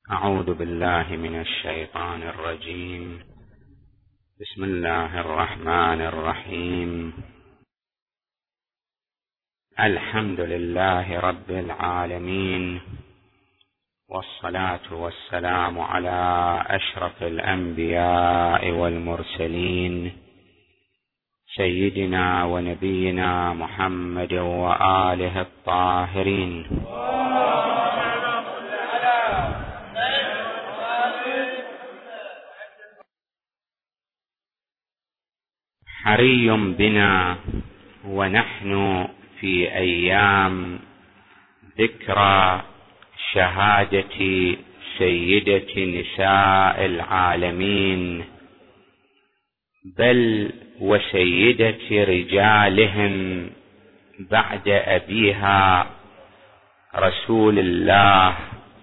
أعوذ بالله من الشيطان الرجيم. بسم الله الرحمن الرحيم. الحمد لله رب العالمين، والصلاة والسلام على أشرف الأنبياء والمرسلين، سيدنا ونبينا محمد وآله الطاهرين. حري بنا ونحن في أيام ذكرى شهادة سيدة نساء العالمين، بل وسيدة رجالهم بعد أبيها رسول الله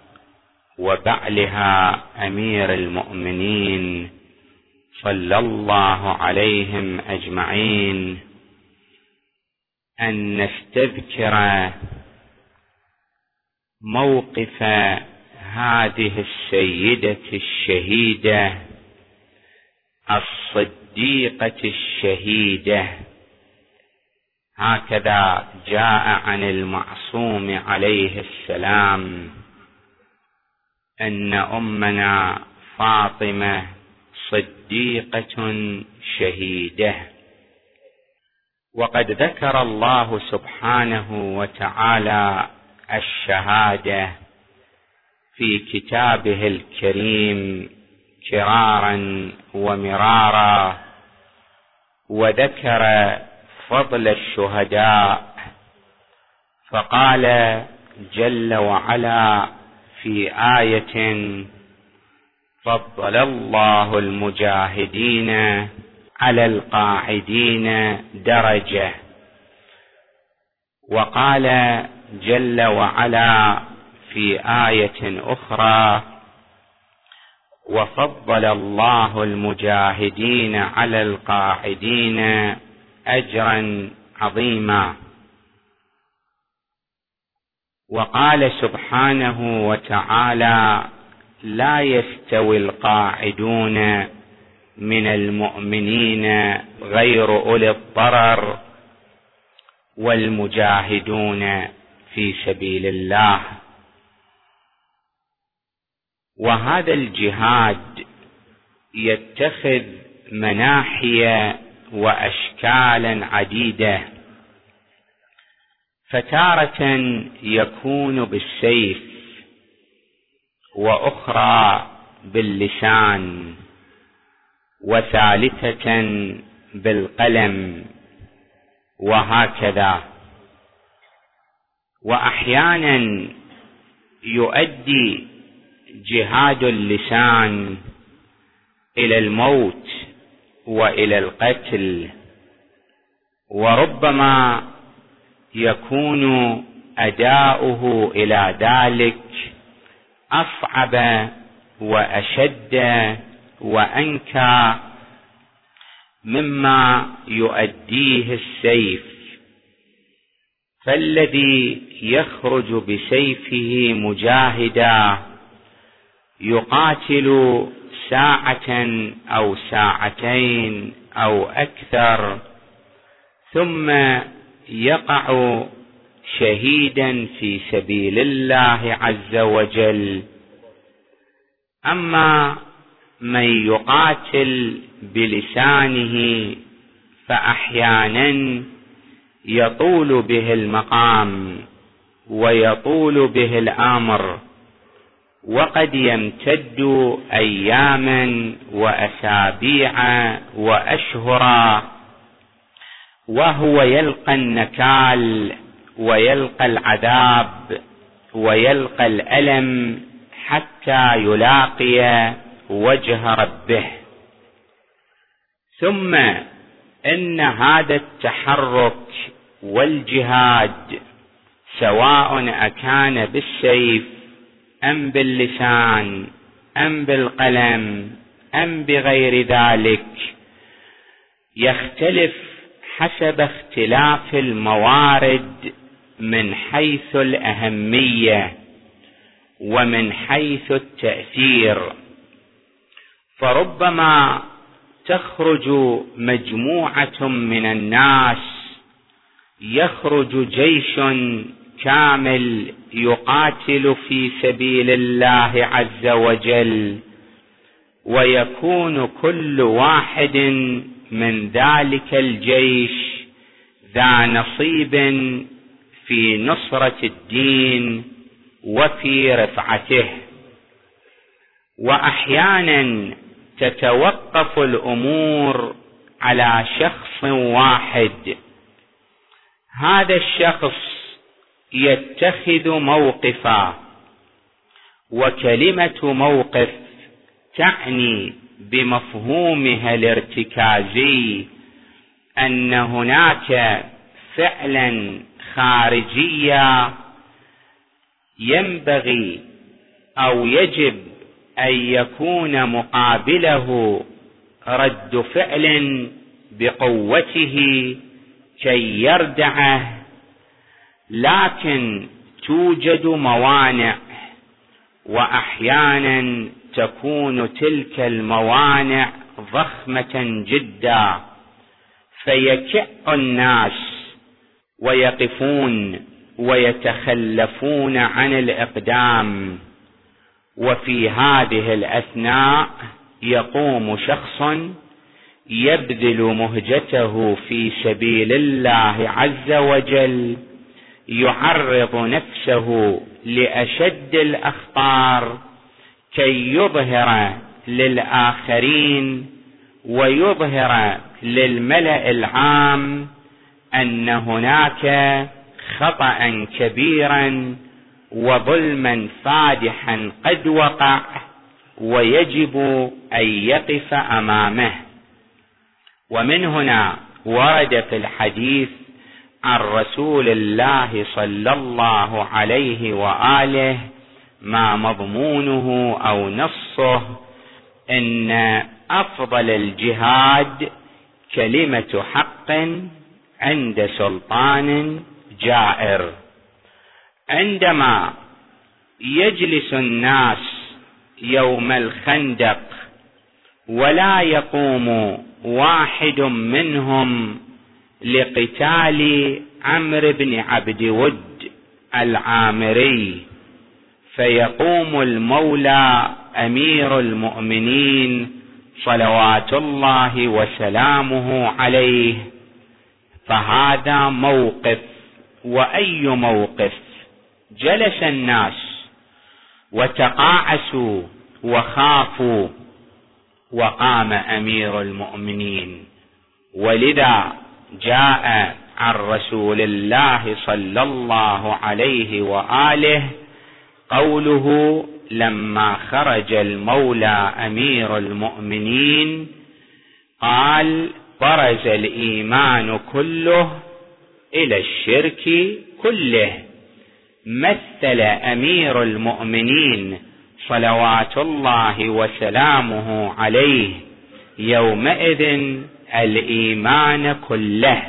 وبعلها أمير المؤمنين صلى الله عليهم أجمعين، أن نستذكر موقف هذه السيدة الشهيدة الصديقة الشهيدة. هكذا جاء عن المعصوم عليه السلام أن أمنا فاطمة صديقة شهيدة. وقد ذكر الله سبحانه وتعالى الشهادة في كتابه الكريم كرارا ومرارا، وذكر فضل الشهداء، فقال جل وعلا في آية: فضل الله المجاهدين على القاعدين درجة. وقال جل وعلا في آية أخرى: وفضل الله المجاهدين على القاعدين أجرا عظيما. وقال سبحانه وتعالى: لا يستوي القاعدون من المؤمنين غير أولي الضرر والمجاهدون في سبيل الله. وهذا الجهاد يتخذ مناحي وأشكالا عديدة، فتارة يكون بالسيف، وأخرى باللسان، وثالثة بالقلم، وهكذا. وأحيانا يؤدي جهاد اللسان إلى الموت وإلى القتل، وربما يكون أداؤه إلى ذلك أصعب وأشد وأنكى مما يؤديه السيف. فالذي يخرج بسيفه مجاهدا يقاتل ساعة أو ساعتين أو أكثر، ثم يقع شهيدا في سبيل الله عز وجل. أما من يقاتل بلسانه فأحيانا يطول به المقام ويطول به الأمر، وقد يمتد أياما وأسابيع وأشهرا وهو يلقى النكال ويلقى العذاب ويلقى الألم حتى يلاقي وجه ربه. ثم إن هذا التحرك والجهاد سواء أكان بالسيف أم باللسان أم بالقلم أم بغير ذلك يختلف حسب اختلاف الموارد من حيث الأهمية، ومن حيث التأثير، فربما تخرج مجموعة من الناس، يخرج جيش كامل يقاتل في سبيل الله عز وجل، ويكون كل واحد من ذلك الجيش ذا نصيب في نصرة الدين وفي رفعته. وأحيانا تتوقف الأمور على شخص واحد، هذا الشخص يتخذ موقفا، وكلمة موقف تعني بمفهومها الارتكازي أن هناك فعلا خارجيا ينبغي أو يجب أن يكون مقابله رد فعل بقوته كي يردعه، لكن توجد موانع، وأحيانا تكون تلك الموانع ضخمة جدا، فيكع الناس ويقفون ويتخلفون عن الإقدام. وفي هذه الأثناء يقوم شخص يبذل مهجته في سبيل الله عز وجل، يعرض نفسه لأشد الأخطار كي يظهر للآخرين ويظهر للملأ العام أن هناك خطأ كبيرا وظلما فادحا قد وقع، ويجب أن يقف أمامه. ومن هنا ورد في الحديث عن رسول الله صلى الله عليه وآله ما مضمونه أو نصه إن أفضل الجهاد كلمة حق عند سلطان جائر. عندما يجلس الناس يوم الخندق ولا يقوم واحد منهم لقتال عمرو بن عبد ود العامري، فيقوم المولى أمير المؤمنين صلوات الله وسلامه عليه، فهذا موقف. وأي موقف؟ جلس الناس وتقاعسوا وخافوا، وقام أمير المؤمنين. ولذا جاء عن رسول الله صلى الله عليه وآله قوله لما خرج المولى أمير المؤمنين قال: برز الإيمان كله إلى الشرك كله. مثل أمير المؤمنين صلوات الله وسلامه عليه يومئذ الإيمان كله.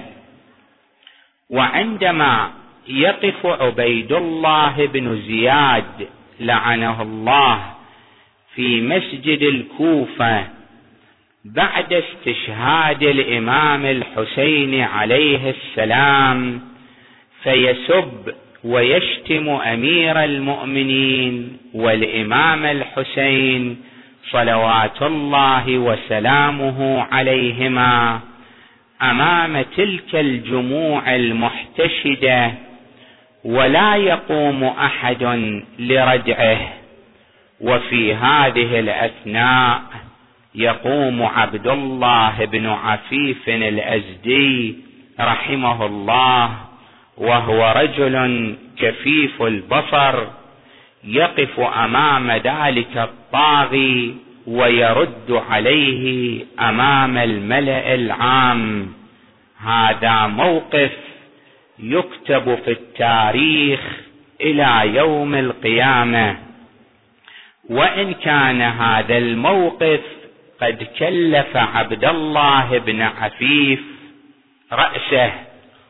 وعندما يقف عبيد الله بن زياد لعنه الله في مسجد الكوفة بعد استشهاد الإمام الحسين عليه السلام، فيسب ويشتم أمير المؤمنين والإمام الحسين صلوات الله وسلامه عليهما أمام تلك الجموع المحتشدة، ولا يقوم أحد لردعه. وفي هذه الأثناء يقوم عبد الله بن عفيف الأزدي رحمه الله، وهو رجل كفيف البصر، يقف أمام ذلك الطاغي ويرد عليه أمام الملأ العام. هذا موقف يكتب في التاريخ إلى يوم القيامة. وإن كان هذا الموقف قد كلف عبد الله بن عفيف رأسه،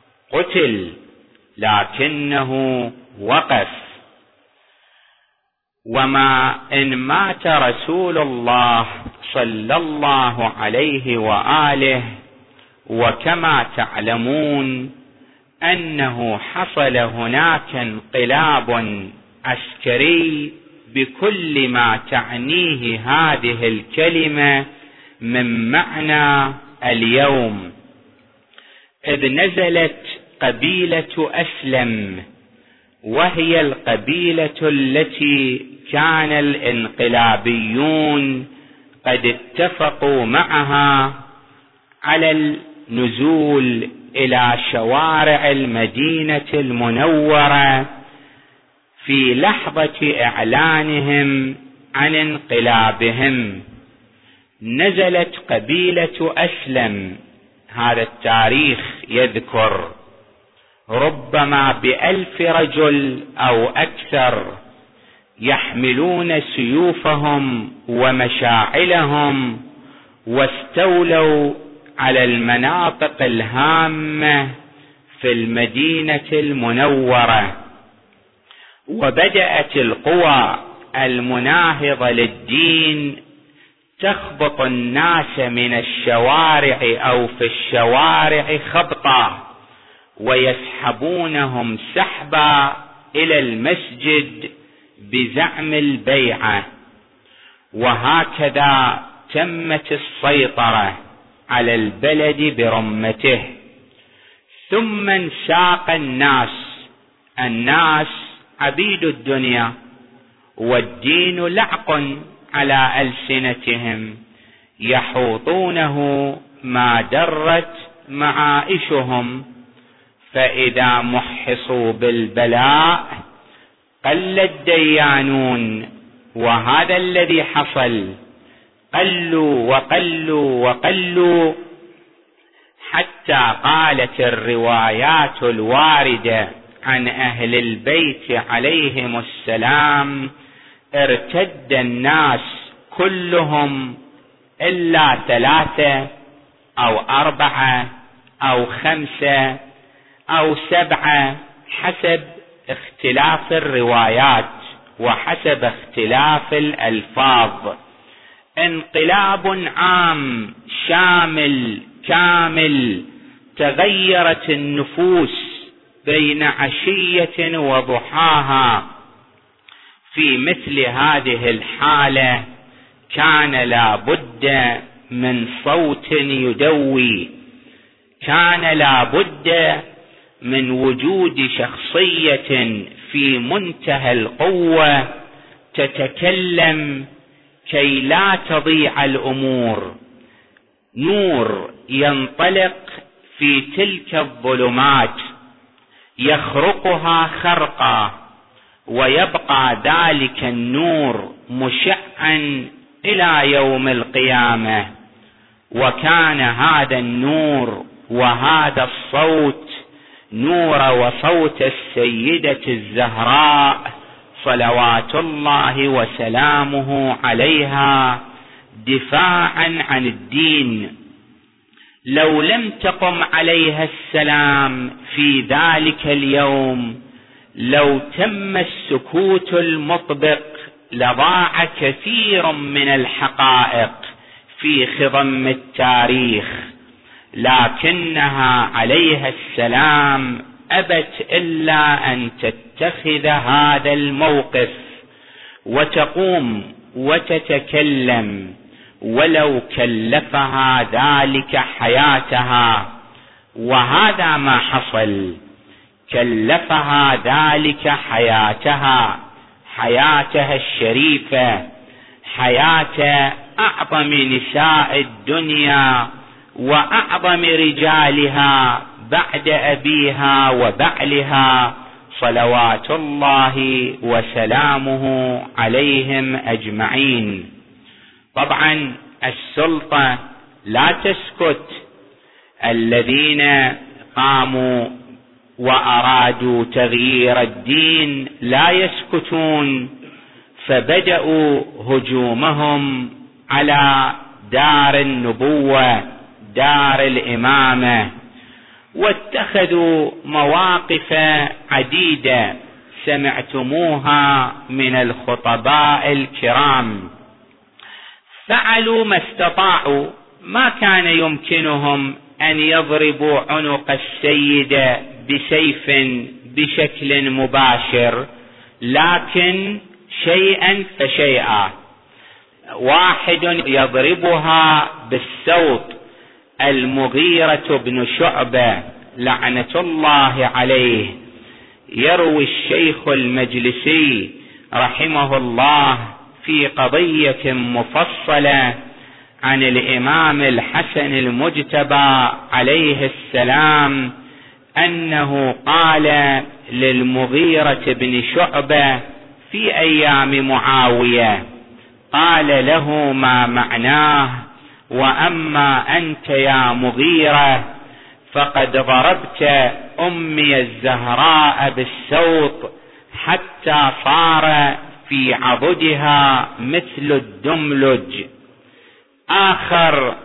قتل، لكنه وقف. وما إن مات رسول الله صلى الله عليه وآله، وكما تعلمون أنه حصل هناك انقلاب عسكري بكل ما تعنيه هذه الكلمة من معنى اليوم، إذ نزلت قبيلة أسلم، وهي القبيلة التي كان الانقلابيون قد اتفقوا معها على النزول إلى شوارع المدينة المنورة في لحظة إعلانهم عن انقلابهم. نزلت قبيلة أسلم، هذا التاريخ يذكر ربما ب1000 رجل أو أكثر، يحملون سيوفهم ومشاعلهم، واستولوا على المناطق الهامة في المدينة المنورة. وبدأت القوى المناهضة للدين تخبط الناس من الشوارع أو في الشوارع خبطا، ويسحبونهم سحبا إلى المسجد بزعم البيعة. وهكذا تمت السيطرة على البلد برمته. ثم انساق الناس عبيد الدنيا، والدين لعق على ألسنتهم، يحوطونه ما درت معائشهم، فإذا محصوا بالبلاء قل الديانون. وهذا الذي حصل، قلوا وقلوا وقلوا، حتى قالت الروايات الواردة عن أهل البيت عليهم السلام: ارتد الناس كلهم إلا 3 أو 4 أو 5 أو 7 حسب اختلاف الروايات وحسب اختلاف الألفاظ. انقلاب عام شامل كامل، تغيرت النفوس بين عشية وضحاها. في مثل هذه الحالة كان لا بد من صوت يدوي، كان لا بد من وجود شخصية في منتهى القوة تتكلم كي لا تضيع الأمور. نور ينطلق في تلك الظلمات يخرقها خرقا، ويبقى ذلك النور مشعا إلى يوم القيامة. وكان هذا النور وهذا الصوت نور وصوت السيدة الزهراء صلوات الله وسلامه عليها، دفاعا عن الدين. لو لم تقم عليها السلام في ذلك اليوم، لو تم السكوت المطبق، لضاع كثير من الحقائق في خضم التاريخ. لكنها عليها السلام أبت إلا أن تتخذ هذا الموقف وتقوم وتتكلم، ولو كلفها ذلك حياتها. وهذا ما حصل، كلفها ذلك حياتها الشريفة، حياة أعظم نساء الدنيا وأعظم رجالها بعد أبيها وبعلها صلوات الله وسلامه عليهم أجمعين. طبعا السلطة لا تسكت. الذين قاموا وأرادوا تغيير الدين لا يسكتون، فبدأوا هجومهم على دار النبوة، دار الإمامة، واتخذوا مواقف عديدة سمعتموها من الخطباء الكرام. فعلوا ما استطاعوا، ما كان يمكنهم أن يضربوا عنق السيد بسيف بشكل مباشر، لكن شيئا فشيئا. واحد يضربها بالسوط، المغيرة بن شعبة لعنة الله عليه. يروي الشيخ المجلسي رحمه الله في قضية مفصلة عن الإمام الحسن المجتبى عليه السلام أنه قال للمغيرة بن شعبة في أيام معاوية، قال له ما معناه: وأما أنت يا مغيرة فقد ضربت أمي الزهراء بالسوط حتى صار في عضدها مثل الدملج، آخر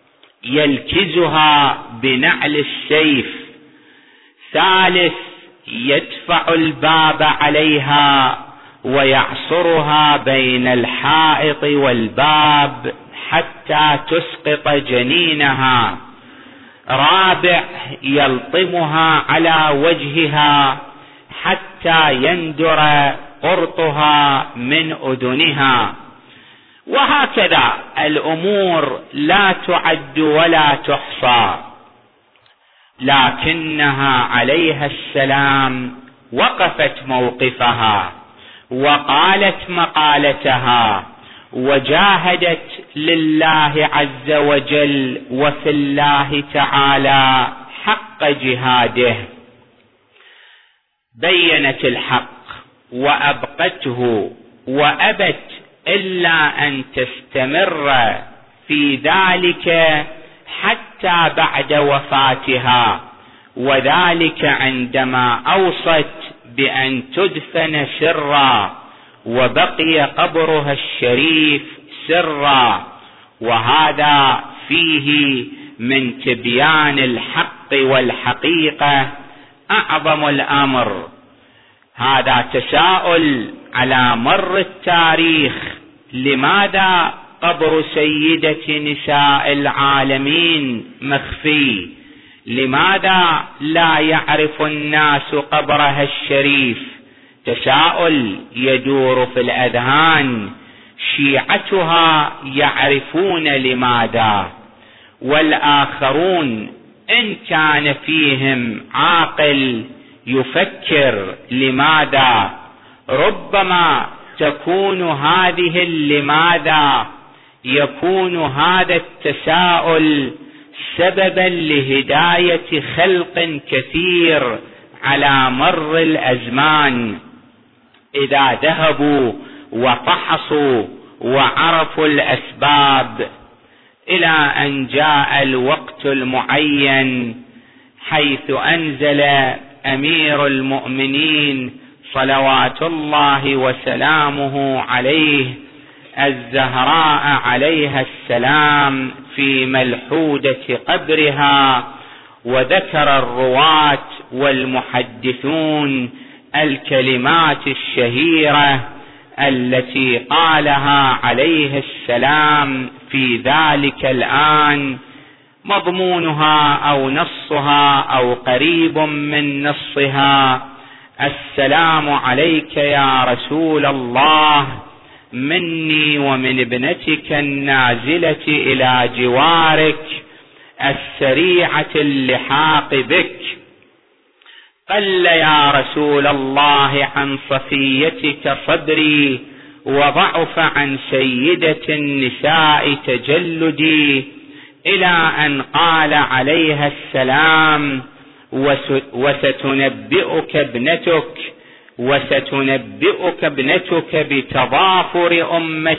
يلكزها بنعل السيف، ثالث يدفع الباب عليها ويعصرها بين الحائط والباب حتى تسقط جنينها، رابع يلطمها على وجهها حتى يندر قرطها من أذنها. وهكذا الأمور لا تعد ولا تحصى، لكنها عليها السلام وقفت موقفها وقالت مقالتها وجاهدت لله عز وجل وفي الله تعالى حق جهاده، بينت الحق وأبقته وأبت إلا أن تستمر في ذلك حتى بعد وفاتها، وذلك عندما أوصت بأن تدفن سرا وبقي قبرها الشريف سرا. وهذا فيه من تبيان الحق والحقيقة أعظم الأمر. هذا تساؤل على مر التاريخ: لماذا قبر سيدة نساء العالمين مخفي؟ لماذا لا يعرف الناس قبرها الشريف؟ تساؤل يدور في الأذهان. شيعتها يعرفون لماذا، والآخرون إن كان فيهم عاقل يفكر لماذا. ربما تكون هذه لماذا يكون هذا التساؤل سببا لهداية خلق كثير على مر الأزمان، إذا ذهبوا وفحصوا وعرفوا الأسباب، إلى أن جاء الوقت المعين حيث أنزل أمير المؤمنين صلوات الله وسلامه عليه الزهراء عليها السلام في ملحودة قبرها، وذكر الرواة والمحدثون الكلمات الشهيرة التي قالها عليه السلام في ذلك الآن، مضمونها أو نصها أو قريب من نصها: السلام عليك يا رسول الله مني ومن ابنتك النازلة إلى جوارك السريعة اللحاق بك. قل يا رسول الله عن صفيتك صدري، وضعف عن سيدة النساء تجلدي، إلى أن قال عليها السلام: وستنبئك ابنتك بتضافر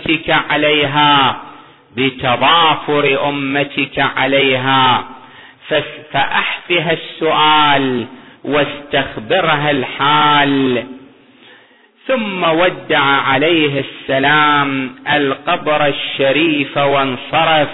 أمتك عليها، فأحفها السؤال واستخبرها الحال. ثم ودع عليه السلام القبر الشريف وانصرف.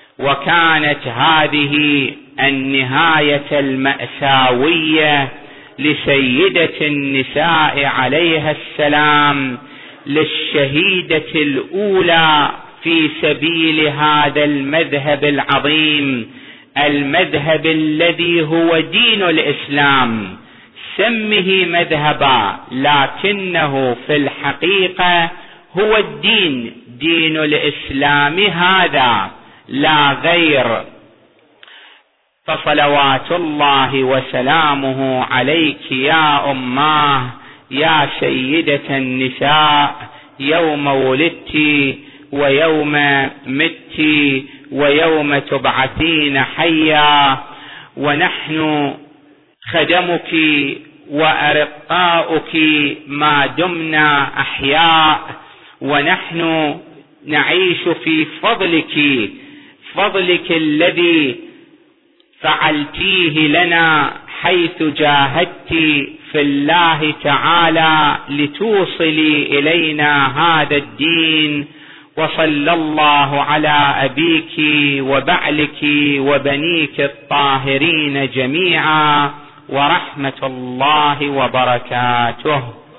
وكانت هذه النهاية المأساوية لسيدة النساء عليها السلام، للشهيدة الأولى في سبيل هذا المذهب العظيم، المذهب الذي هو دين الإسلام. سمه مذهبا لكنه في الحقيقة هو الدين، دين الإسلام هذا لا غير. فصلوات الله وسلامه عليك يا أماه يا سيدة النساء، يوم ولدت ويوم مت ويوم تبعثين حيا، ونحن خدمك وأرقاؤك ما دمنا أحياء، ونحن نعيش في فضلك الذي فعلتيه لنا، حيث جاهدت في الله تعالى لتوصلي إلينا هذا الدين. وصلى الله على أبيك وبعلك وبنيك الطاهرين جميعا، ورحمة الله وبركاته.